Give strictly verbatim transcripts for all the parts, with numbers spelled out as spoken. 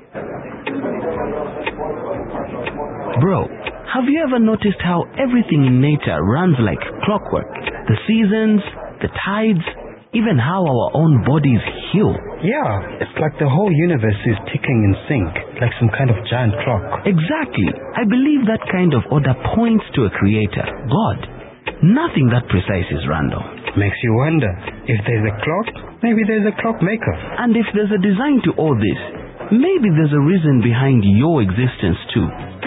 Bro, have you ever noticed how everything in nature runs like clockwork? The seasons, the tides, even how our own bodies heal. Yeah, it's like the whole universe is ticking in sync, like some kind of giant clock. Exactly. I believe that kind of order points to a creator, God. Nothing that precise is random. Makes you wonder, if there's a clock, maybe there's a clockmaker. And if there's a design to all this, maybe there's a reason behind your existence too.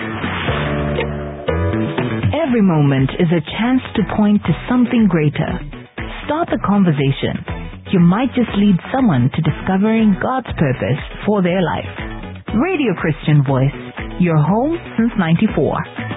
Every moment is a chance to point to something greater. Start the conversation. You might just lead someone to discovering God's purpose for their life. Radio Christian Voice, your home since ninety-four.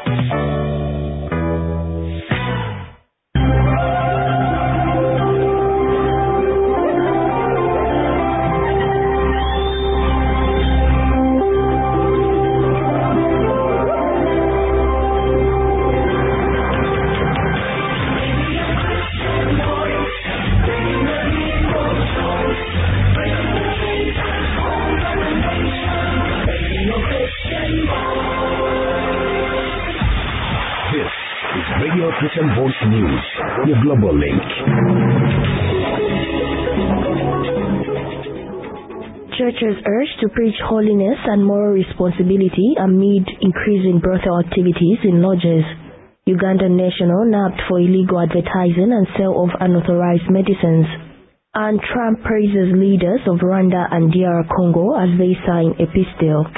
Christian Voice News, your global link. Churches urged to preach holiness and moral responsibility amid increasing brothel activities in lodges. Ugandan national nabbed for illegal advertising and sale of unauthorized medicines. And Trump praises leaders of Rwanda and D R Congo as they sign a peace deal.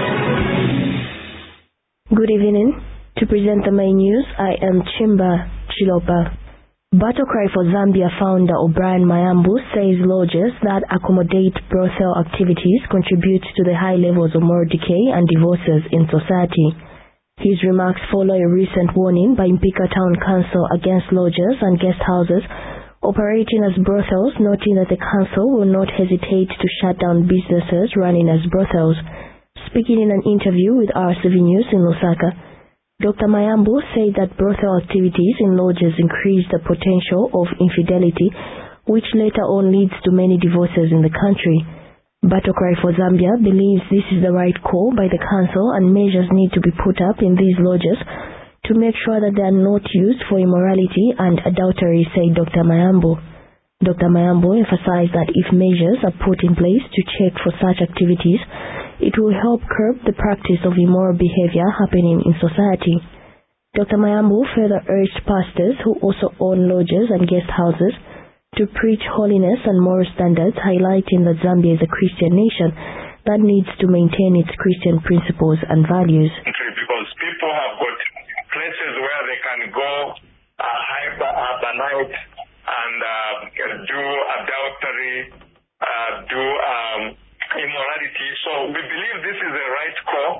Good evening. To present the main news, I am Chimba Chilopa. Battle Cry for Zambia founder O'Brien Mayambu says lodges that accommodate brothel activities contribute to the high levels of moral decay and divorces in society. His remarks follow a recent warning by Mpika Town Council against lodges and guest houses operating as brothels, noting that the council will not hesitate to shut down businesses running as brothels. Speaking in an interview with R C V News in Lusaka, Doctor Mayambu said that brothel activities in lodges increase the potential of infidelity, which later on leads to many divorces in the country. Battle Cry for Zambia believes this is the right call by the council and measures need to be put up in these lodges to make sure that they are not used for immorality and adultery, said Doctor Mayambu. Doctor Mayambu emphasized that if measures are put in place to check for such activities, it will help curb the practice of immoral behavior happening in society. Doctor Mayambu further urged pastors who also own lodges and guest houses to preach holiness and moral standards, highlighting that Zambia is a Christian nation that needs to maintain its Christian principles and values. Because people have got places where they can go uh, hyper-urbanite and uh, do adultery, uh, do um, immorality. So we believe this is the right call,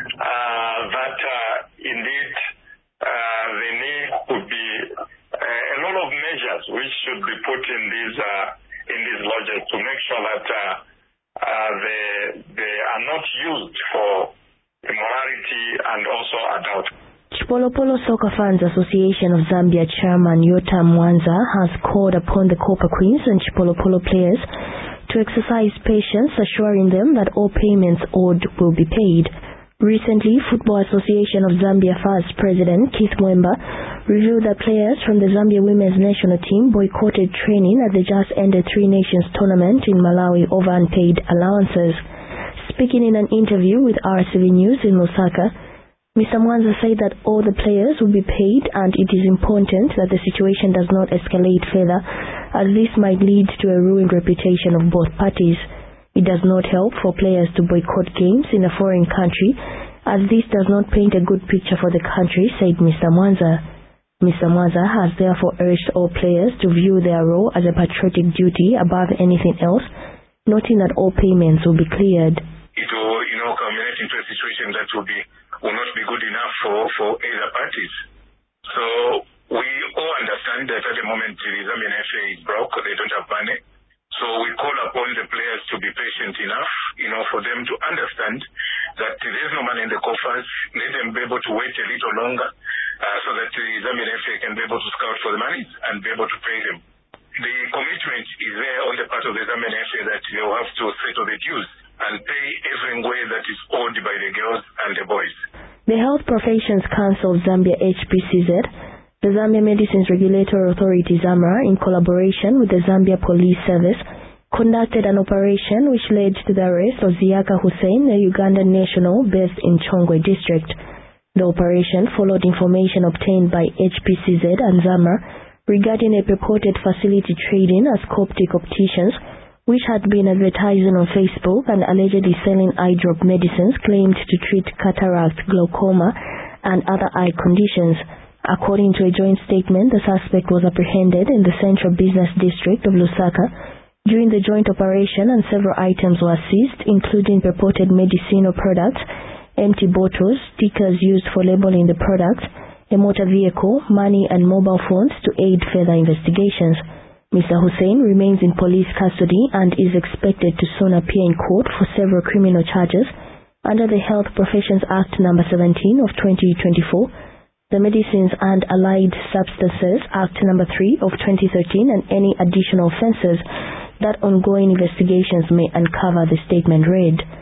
uh, that uh, indeed uh, the need could be uh, a lot of measures which should be put in these uh, in these lodges to make sure that uh, uh, they they are not used for immorality and also adultery. Chipolopolo Soccer Fans Association of Zambia Chairman Yota Mwanza has called upon the Copper Queens and Chipolopolo players to exercise patience, assuring them that all payments owed will be paid. Recently, Football Association of Zambia First President Keith Mwemba revealed that players from the Zambia women's national team boycotted training at the just-ended Three Nations tournament in Malawi over unpaid allowances. Speaking in an interview with R C V News in Lusaka, Mister Mwanza said that all the players will be paid and it is important that the situation does not escalate further, as this might lead to a ruined reputation of both parties. It does not help for players to boycott games in a foreign country, as this does not paint a good picture for the country, said Mister Mwanza. Mister Mwanza has therefore urged all players to view their role as a patriotic duty above anything else, noting that all payments will be cleared. It will, you know, culminate into a situation that will be will not be good enough for, for either parties. So we all understand that at the moment the Zambian F A is broke, they don't have money. So we call upon the players to be patient enough, you know, for them to understand that there's no money in the coffers. Let them be able to wait a little longer uh, so that the Zambian F A can be able to scout for the money and be able to pay them. The commitment is there on the part of the Zambian F A that they will have to settle the dues and pay every way that is Health Professions Council of Zambia H P C Z, the Zambia Medicines Regulatory Authority ZAMRA, in collaboration with the Zambia Police Service, conducted an operation which led to the arrest of Ziaka Hussein, a Ugandan national based in Chongwe district. The operation followed information obtained by H P C Z and ZAMRA regarding a purported facility trading as Coptic opticians, which had been advertising on Facebook and allegedly selling eye drop medicines claimed to treat cataract, glaucoma, and other eye conditions. According to a joint statement, the suspect was apprehended in the Central Business District of Lusaka during the joint operation, and several items were seized, including purported medicinal products, empty bottles, stickers used for labeling the products, a motor vehicle, money, and mobile phones to aid further investigations. Mister Hussein remains in police custody and is expected to soon appear in court for several criminal charges under the Health Professions Act number seventeen of twenty twenty-four, the Medicines and Allied Substances Act number three of twenty thirteen, and any additional offences that ongoing investigations may uncover, the statement read.